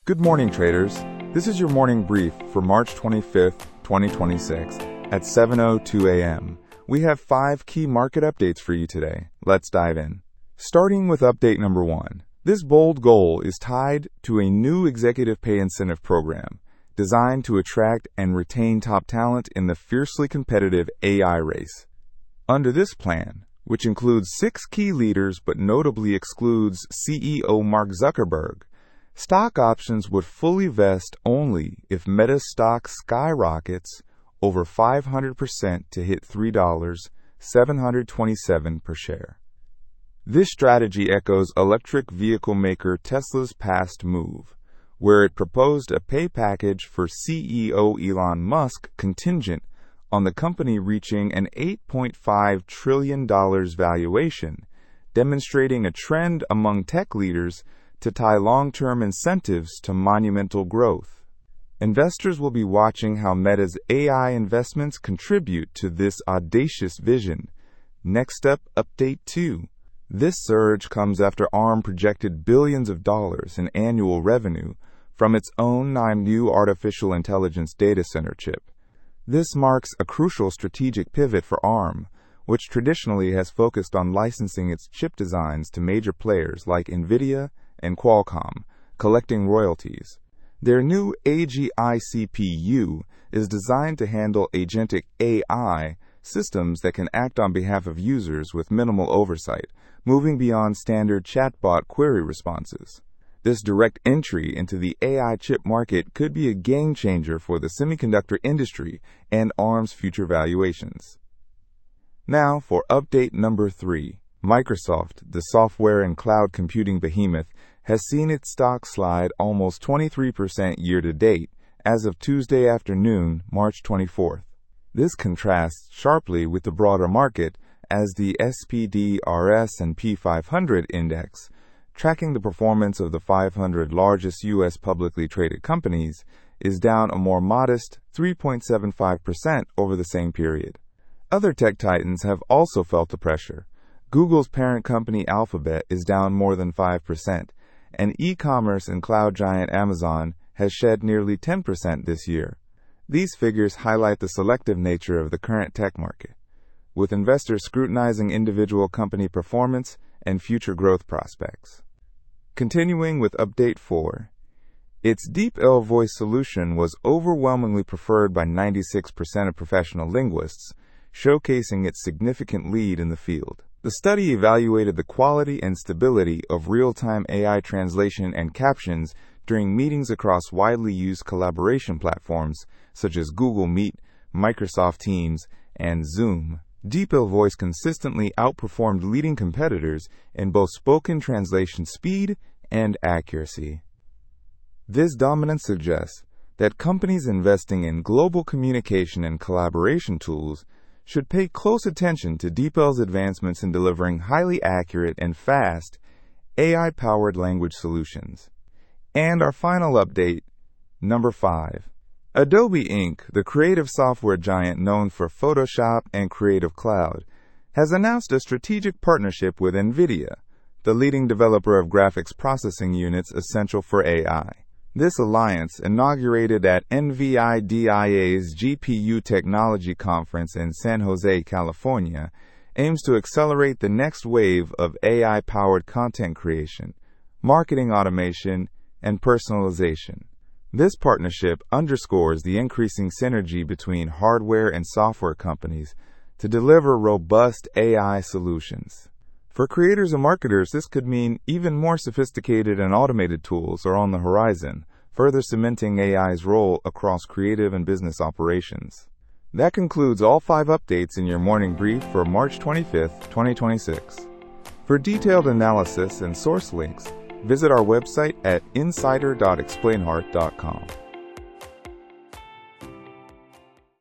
Good morning, traders. This is your morning brief for March 25th, 2026 at 7:02 a.m. We have 5 key market updates for you today. Let's dive in. Starting with update number 1. This bold goal is tied to a new executive pay incentive program designed to attract and retain top talent in the fiercely competitive AI race. Under this plan, which includes 6 key leaders but notably excludes CEO Mark Zuckerberg, stock options would fully vest only if Meta's stock skyrockets over 500% to hit $3.727 per share. This strategy echoes electric vehicle maker Tesla's past move, where it proposed a pay package for CEO Elon Musk contingent on the company reaching an $8.5 trillion valuation, demonstrating a trend among tech leaders to tie long-term incentives to monumental growth. Investors will be watching how Meta's AI investments contribute to this audacious vision. Next up, update 2. This surge comes after ARM projected billions of dollars in annual revenue from its own NIM artificial intelligence data center chip. This marks a crucial strategic pivot for ARM, which traditionally has focused on licensing its chip designs to major players like NVIDIA and Qualcomm, collecting royalties. Their new AGI CPU is designed to handle agentic AI systems that can act on behalf of users with minimal oversight, moving beyond standard chatbot query responses. This direct entry into the AI chip market could be a game changer for the semiconductor industry and ARM's future valuations. Now for update number 3. Microsoft, the software and cloud computing behemoth, has seen its stock slide almost 23% year-to-date as of Tuesday afternoon, March 24th. This contrasts sharply with the broader market as the SPD/S&P 500 index, tracking the performance of the 500 largest U.S. publicly traded companies, is down a more modest 3.75% over the same period. Other tech titans have also felt the pressure. Google's parent company Alphabet is down more than 5%, and e-commerce and cloud giant Amazon has shed nearly 10% this year. These figures highlight the selective nature of the current tech market, with investors scrutinizing individual company performance and future growth prospects. Continuing with update 4. Its DeepL voice solution was overwhelmingly preferred by 96% of professional linguists, showcasing its significant lead in the field. The study evaluated the quality and stability of real-time AI translation and captions during meetings across widely used collaboration platforms such as Google Meet, Microsoft Teams, and Zoom. DeepL Voice consistently outperformed leading competitors in both spoken translation speed and accuracy. This dominance suggests that companies investing in global communication and collaboration tools should pay close attention to DeepL's advancements in delivering highly accurate and fast AI-powered language solutions. And our final update, number 5. Adobe Inc., the creative software giant known for Photoshop and Creative Cloud, has announced a strategic partnership with NVIDIA, the leading developer of graphics processing units essential for AI. This alliance, inaugurated at NVIDIA's GPU Technology Conference in San Jose, California, aims to accelerate the next wave of AI-powered content creation, marketing automation, and personalization. This partnership underscores the increasing synergy between hardware and software companies to deliver robust AI solutions. For creators and marketers, this could mean even more sophisticated and automated tools are on the horizon, further cementing AI's role across creative and business operations. That concludes all 5 updates in your morning brief for March 25th, 2026. For detailed analysis and source links, visit our website at insider.explainheart.com.